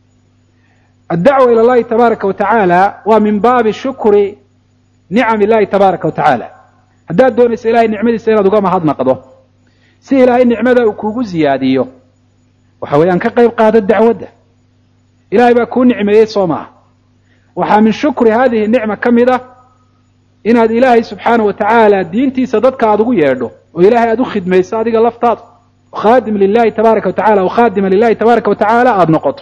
ad-da'wa ila Allah tabaaraka wa ta'ala wa min baabi shukri ni'am Allah tabaaraka wa ta'ala haddaad doonaysa ilaahay nicmadiisa inaad uga mahadnaqdo si ilaahay nicmada uu kugu ziyaadiyo waxa weeyaan ka qayb qaado dacwadda ilaahay baa kuu nicmeeyey soo maaha waxaa min shukri hadihi nicma ka mid ah inaad ilaahay subxaana wa tacaala diintiisa dadka aad ugu yeedho oo ilaahay aad u khidmayso adiga laftaada khaadim lilahi tabaaraka wa tacaala oo khaadima lilahi tabaaraka wa tacaala aad noqoto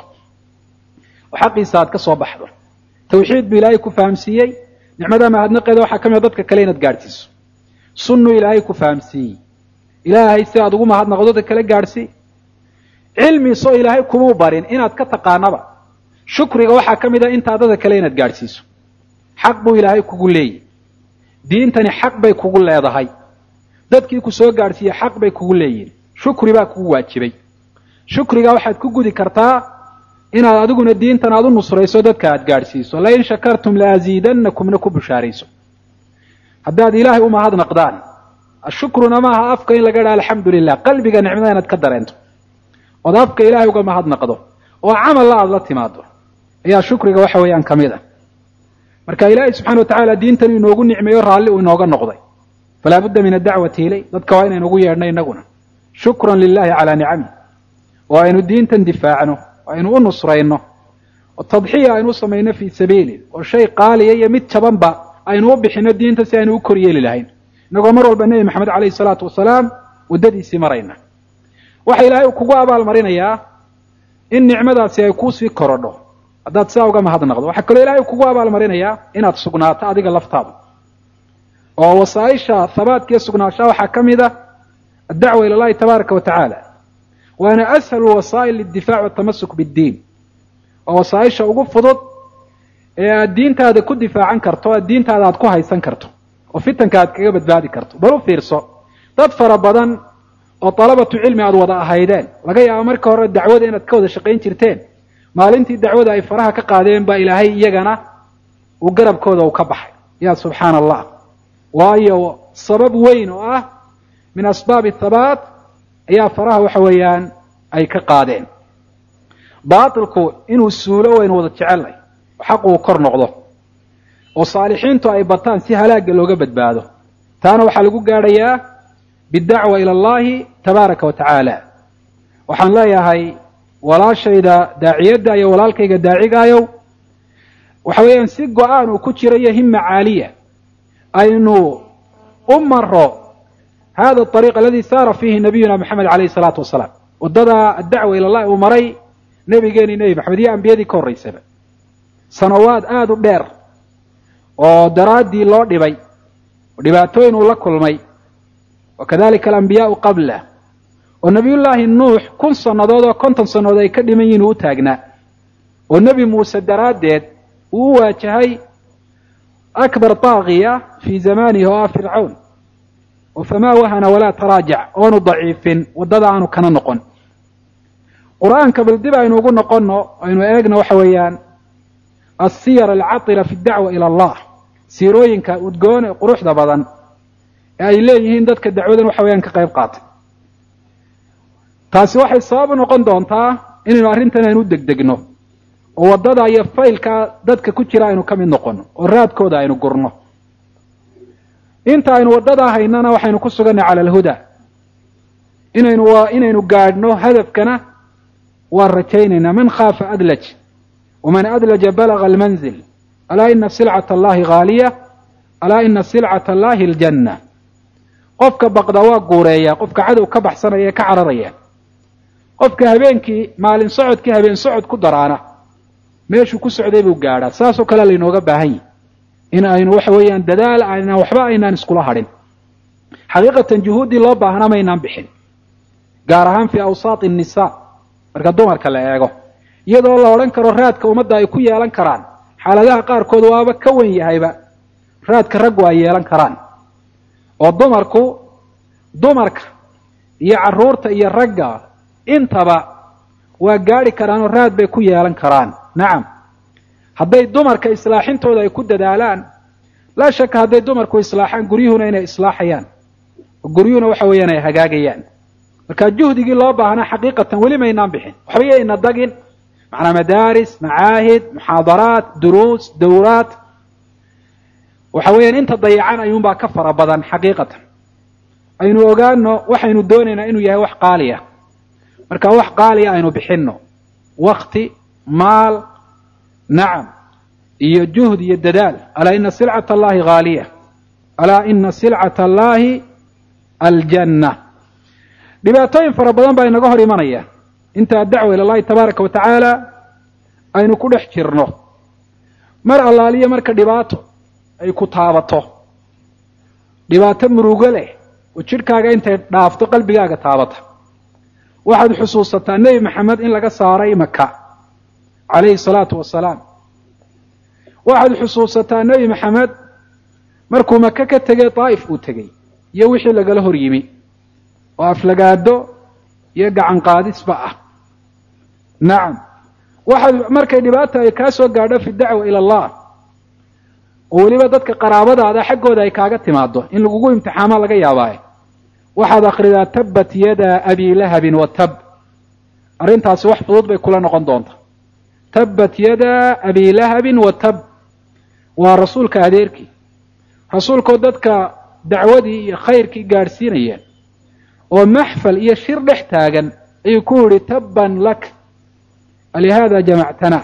oo xaqiisa aad ka soo baxdo tawxiid buu ilaahay ku fahamsiiyey nicmada mahadnaqeeda waxaa ka mid dadka kale inaad gaadhsiiso sunnu ilaahay ku fahamsiiyey ilaahay si aad ugu mahadnaqdo dadka kale gaadhsi cilmi soo ilaahay kuma barin inaad ka taqaanaba shukriga waxaa ka mid ah inta dadka kale inaad gaadhsiiso xaq buu ilaahay kugu leeyahay diintani xaq bay kugu leedahay dadkii ku soo gaadhsiiyay xaq bay kugu leeyihiin shukri baa kugu waajibay shukriga waxaad ku gudi kartaa inaad adiguna diintan aad u nusrayso dadka aad gaadhsiiso la in shakartum la aziidannakum naku bushaarayso haddaad ilaahay u mahadnaqdaan ashukruna maaha afka in laga dhaha alxamdulilah qalbiga nicmada inaad ka dareento ood afka ilaahay uga mahadnaqdo oo camal la aad la timaado ayaa shukriga waxa weeyaan ka mid ah marka ilaahay subxaana wa tacaala diintan inoogu nicmeeyo raalli uu inooga noqday falaa budda min addacwati ilay dadka waa inaynu ugu yeedhno innaguna shukran lilahi calaa nicami oo aynu diintan difaacno oo aynu u nusrayno oo tadxiya aynu u samayno fii sabiili oo shay qaaliya iyo mid jabanba aynu u bixino diinta si aynu u koryeeli lahayn inagoo mar walba nebi maxamed calayhi salaatu wasalaam waddadiisii marayna waxa ilaahay kugu abaalmarinayaa in nicmadaasi ay kuusii korodho haddaad sidaa uga mahadnaqdo waxaa kaloo ilaahay kugu abaalmarinayaa inaad sugnaato adiga laftaada oo wasaaisha habaadka iyo sugnaanshaha waxaa ka mid ah addacwa ila allahi tabaaraka wa tacaala waana ashalu wasaa'il lidifaac watamasuk biddiin oo wasaaisha ugu fudud ee aad diintaada ku difaacan karto aad diintaada aad ku haysan karto oo fitanka aad kaga badbaadi karto bal u fiirso dad fara badan oo talabatu cilmi aad wada ahaydeen laga yaabo marka hore dacwada inaad ka wada shaqayn jirteen maalintii dacwada ay faraha ka qaadeen baa ilaahay iyagana uu garabkooda uu ka baxay yaa subxaana allah waayo sabab weyn oo ah min asbaabi thabaat ayaa faraha waxa weeyaan ay ka qaadeen baatilku inuu suulo waynu wada jecelnay xaqu uu kor noqdo oo saalixiintu ay bataan si halaaga looga badbaado taana waxaa lagu gaadhayaa bidacwa ila allahi tabaaraka wa tacaala waxaan leeyahay walaashayda daaciyadda iyo walaalkayga daacigaayow waxa weeyaan si go-aan uu ku jirayo himma caaliya aynu u maro hada الطريق الذي سار فيه نبينا محمد عليه الصلاة والسلام wadada الدعوة إلى الله uu maray nabigeeni nebi maxamed iyo ambiyadii ka horreysaba sanawaad aada u dheer oo daraaddii loo dhibay dhibaatooyin uu la kulmay wakadalika alambiyaau qablah oo nabiyullaahi nuux kun sannadood oo konton sannadood ay ka dhiman yihin uu u taagnaa oo nebi muuse daraaddeed uu u waajahay akbar taagiya fii zamanihi oo ah fircawn oo famaa wahana walaa taraajac oonu daciifin waddada aanu kana noqon qur-aanka bal dib aynu ugu noqonno aynu eegno waxa weeyaan alsiyar alcatila fi dacwa ila allah siirooyinka udgoon ee quruxda badan ee ay leeyihiin dadka dacwadan waxa weeyaan ka qayb qaatay taasi waxay sabab u noqon doontaa inaynu arrintan aynu u degdegno oo waddada iyo faylka dadka ku jira aynu ka mid noqono oo raadkooda aynu gurno inta aynu waddadaa haynana waxaynu ku sugannay cala alhuda inaynu inaynu gaadhno hadafkana waan rajaynaynaa man khaafa adlaj waman adlaja balaga almanzil alaa ina silcata allahi haaliya alaa ina silcata allahi aljanna qofka baqda waa guureeya qofka cadow ka baxsanaya ee ka cararaya qofka habeenkii maalin socodkii habeen socod ku daraana meeshuu ku socday buu gaadhaa saasoo kale laynooga baahan yahi in aynu waxa weeyaan dadaal aynaan waxba aynaan iskula hadhin xaqiiqatan juhuuddii loo baahnaa maynaan bixin gaar ahaan fii awsaati الnisaa marka dumarka la eego iyadoo la odhan karo raadka ummadda ay ku yeelan karaan xaaladaha qaarkood waaba ka wen yahayba raadka raggu ay yeelan karaan oo dumarku dumarka iyo carruurta iyo ragga intaba waa gaadhi karaan oo raad bay ku yeelan karaan nacam hadday dumarka islaaxintooda ay ku dadaalaan laa shaka hadday dumarku islaaxaan guryuhuna inay islaaxayaan oo guryuhuna waxa weeyaan ay hagaagayaan marka juhdigii loo baahnaa xaqiiqatan weli maynaan bixin waxba yayna dagin macnaa madaaris macaahid muxaadaraat duruus dawraat waxa weeyaan inta dayacan ayuunbaa ka fara badan xaqiiqatan aynu ogaano waxaynu doonaynaa inuu yahay wax qaaliya marka wax qaaliya aynu bixinno wakti maal nacam iyo juhd iyo dadaal alaa ina silcata allahi haaliya alaa ina silcata allahi aljanna dhibaatooyin fara badan baa inaga hor imanaya inta dacwa ila allahi tabaaraka wa tacaala aynu ku dhex jirno mar allaaliya marka dhibaato ay ku taabato dhibaato murugo leh oo jidhkaaga intay dhaafto qalbigaaga taabata waxaad xusuusataa nebi maxamed in laga saaray maka calayhi salaatu wasalaam waxaad xusuusataa nebi maxamed markuu maka ka tegey daa'if uu tegey iyo wixii lagala hor yimi oo aflagaado iyo gacan qaadisba ah nacam waxaad markay dhibaata ay kaa soo gaadho fi dacwa ila allah oo weliba dadka qaraabadaada xaggooda ay kaaga timaado in lagugu imtixaama laga yaabaaye waxaad akhridaa tabbat yada abi lahabin wa tab arrintaasi wax fudud bay kula noqon doonta tabbat yada abi lahabin wa tab waa rasuulka adeerkii rasuulkoo dadka dacwadii iyo khayrkii gaadhsiinaya oo maxfal iyo shir dhex taagan ayuu ku yidhi tabban lak alihaada jamactana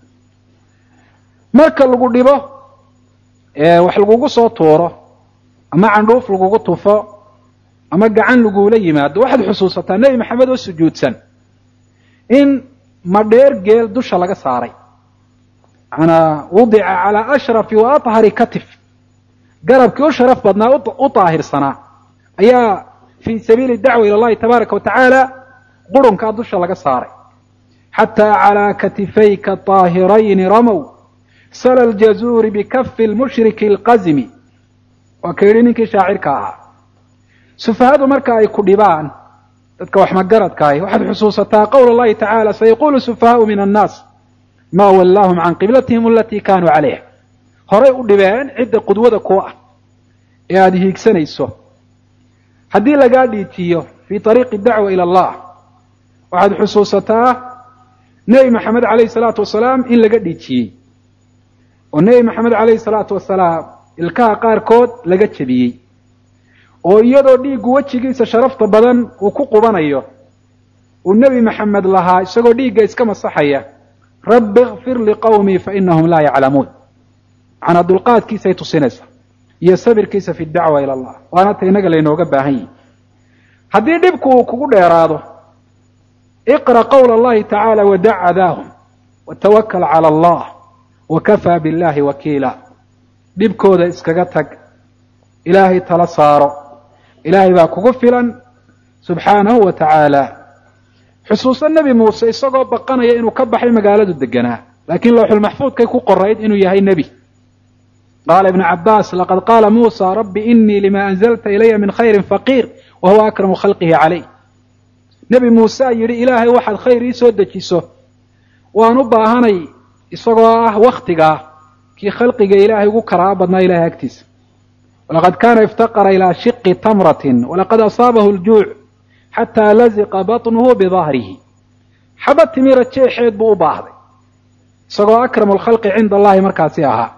marka lagu dhibo ee wax lagugu soo tuuro ama candhuuf lagugu tufo ama gacan lagula yimaado waxaad xusuusataa nebi maxamed oo sujuudsan in madheer geel dusha laga saaray manaa wudica calaa ashrafi wa athari katif garabkii u sharaf badnaa u daahirsanaa ayaa fii sabiili dacwa ila allahi tabaaraka wa tacaala qurunkaa dusha laga saaray xataa calaa katifayka طaahirayni ramow sala aljazuuri bikafi lmushriki alqazimi waa ka yidhi ninkii shaacirka ahaa sufahadu marka ay ku dhibaan dadka wax magaradkaahi waxaad xusuusataa qowl allahi tacaala sayaqulu sufahaau min annaas maa wallaahum can qiblatihim alatii kaanuu calayha horay u dhibeen cidda qudwada kuwa ah ee aada hiigsanayso haddii lagaa dhiitiyo fii ariiqi dacwa ila allah waxaad xusuusataa nebi maxamed calayhi salaatu wasalaam in laga dhiijiyey oo nebi maxamed calayhi salaatu wasalaam ilkaha qaarkood laga jebiyey oo iyadoo dhiiggu wejigiisa sharafta badan uu ku qubanayo uu nebi maxamed lahaa isagoo dhiigga iska masaxaya rabbi اغfir liqawmii fainahum laa yaclamuun macnaa dulqaadkiisay tusinaysaa iyo sabirkiisa fi dacwa ila allah waana ta inaga laynooga baahan yihi haddii dhibku uu kugu dheeraado iqra qawla allahi tacaala wadac adaahum watawakal cala allah wakafaa billahi wakiila dhibkooda iskaga tag ilaahay tala saaro ilaahay baa kugu filan subxaanahu wa tacaala xusuuso nebi muuse isagoo baqanaya inuu ka baxay magaaladu deganaa laakiin lawxulmaxfuudkay ku qorayd inuu yahay nebi qaala ibnu cabbaas laqad qaala muusa rabbi inii lima anzalta ilaya min khayrin faqiir wa huwa akramu khalqihi calayh nebi muuse yidhi ilaahay waxaad khayr ii soo dejiso waan u baahanay isagoo ah wakhtigaa kii khalqiga ilaahay ugu karaa badnaa ilahay agtiisa walaqad kaana iftaqara ilaa shiqi tamratin walaqad asaabahu ljuuc xataa laziqa batnuhu bidahrihi xaba timira jeexeed buu u baahday isagoo akramu lkhalqi cinda allahi markaasi ahaa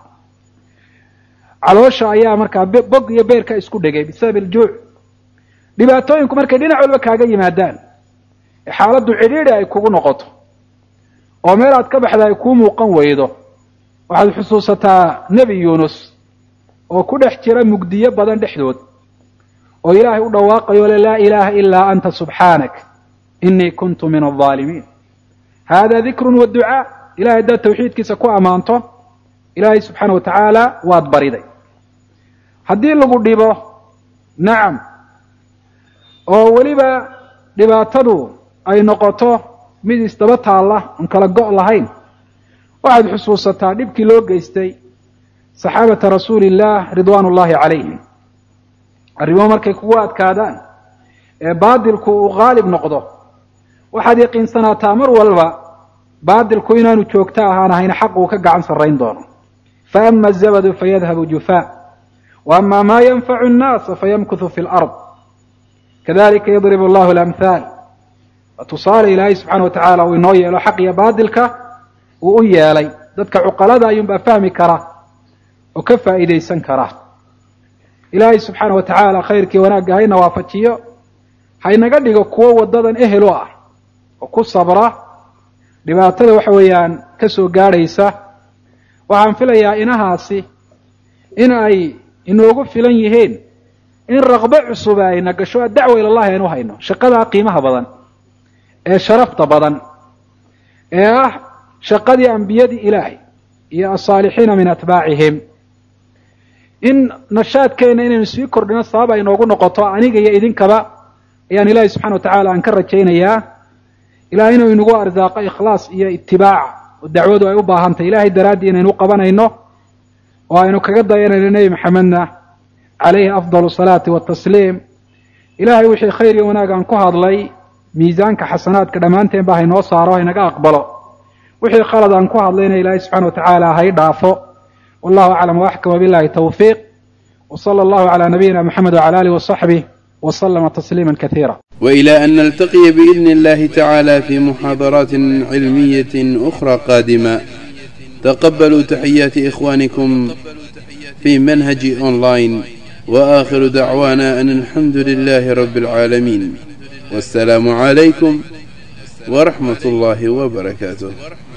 caloosha ayaa markaa bog iyo beerka isku dhegay bisabab iljuuc dhibaatooyinku markay dhinac walba kaaga yimaadaan ee xaaladdu cidhiidhi ay kugu noqoto oo meel aad ka baxda ay kuu muuqan weydo waxaad xusuusataa nebi yuunus oo ku dhex jira mugdiyo badan dhexdood oo ilaahay u dhawaaqayo le laa ilaaha ilaa anta subxaanak inii kuntu min aldaalimiin haadaa dikrun wa ducaa ilahay haddaad tawxiidkiisa ku ammaanto ilaahay subxaana wa tacaala waad bariday haddii lagu dhibo nacam oo weliba dhibaatadu ay noqoto mid isdaba taalla oon kala go' lahayn waxaad xusuusataa dhibkii loo geystay saxaabata rasuuli illaah ridwaan ullaahi calayhim arrimuhu markay kugu adkaadaan ee baadilku uu qaalib noqdo waxaad yaqiinsanaataa mar walba baadilku inaanu joogto ahaan ahayna xaq uu ka gacan sarrayn doono fa ama azabadu fayadhabu jufaa wa ama maa yanfacu annaasa fayamkuthu fi lard kadalika yadribu allahu alamhaal waa tusaale ilaahay subxaana wa tacaala uu inoo yeelo xaq iyo baadilka uu u yeelay dadka cuqalada ayuunbaa fahmi kara oo ka faa'iidaysan kara ilaahay subxaana wa tacaala khayrkii wanaagga hayna waafajiyo haynaga dhigo kuwo waddadan ehel u ah oo ku sabra dhibaatada waxa weeyaan ka soo gaadhaysa waxaan filayaa inahaasi in ay inoogu filan yihiin in raqbo cusuba ayna gasho dacwa ilallahi aynu hayno shaqadaa qiimaha badan ee sharafta badan ee ah shaqadii ambiyadii ilaahay iyo asaalixiina min atbaacihim in nashaadkeena inaynu sii kordhino sabab ay noogu noqoto aniga iyo idinkaba ayaan ilaahay subxana wa tacaala aan ka rajaynayaa ilahay inuu inagu arsaaqo ikhlaas iyo itibaac oo dacwadu ay u baahantahy ilahay daraaddii inaynu qabanayno oo aynu kaga dayanayno nebi maxamedna calayhi afdal salaati watasliim ilahay wixii khayr iyo wanaag aan ku hadlay miisaanka xasanaadka dhammaanteen ba haynoo saaro haynaga aqbalo wixii khalad aan ku hadlayna ilaahay subxana wa tacaala hay dhaafo wallahu aclam waaxkam wabillahi tawfiiq وصلى الله على نبينا محمد وعلى آله وصحبه وسلم تسليما كثيرا. وإلى أن نلتقي بإذن الله تعالى في محاضرات علمية أخرى قادمة، تقبلوا تحيات إخوانكم في منهج أونلاين، وآخر دعوانا أن الحمد لله رب العالمين، والسلام عليكم ورحمة الله وبركاته.